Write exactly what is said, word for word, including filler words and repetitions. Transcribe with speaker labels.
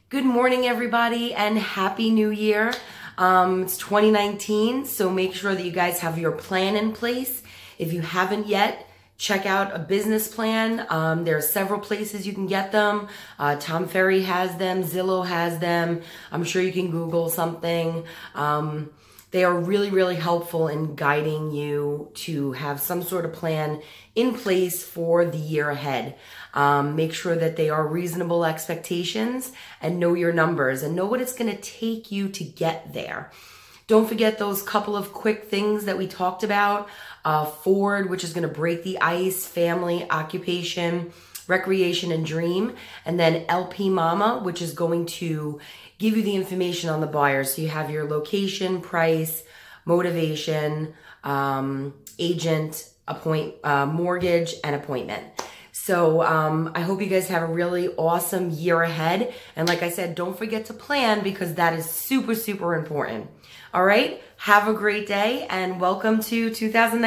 Speaker 1: Good morning, everybody, and Happy New Year. Um, it's twenty nineteen, so make sure that you guys have your plan in place. If you haven't yet, check out a business plan. Um, there are several places you can get them. Uh, Tom Ferry has them. Zillow has them. I'm sure you can Google something. Um, they are really, really helpful in guiding you to have some sort of plan in place for the year ahead. Um, make sure that they are reasonable expectations and know your numbers and know what it's going to take you to get there. Don't forget those couple of quick things that we talked about. Uh, Ford, which is going to break the ice, family, occupation, recreation, and dream. And then L P Mama, which is going to give you the information on the buyer. So you have your location, price, motivation, um, agent, appoint, uh, mortgage, and appointment. So um, I hope you guys have a really awesome year ahead. And like I said, don't forget to plan because that is super, super important. All right. Have a great day and welcome to two thousand nineteen.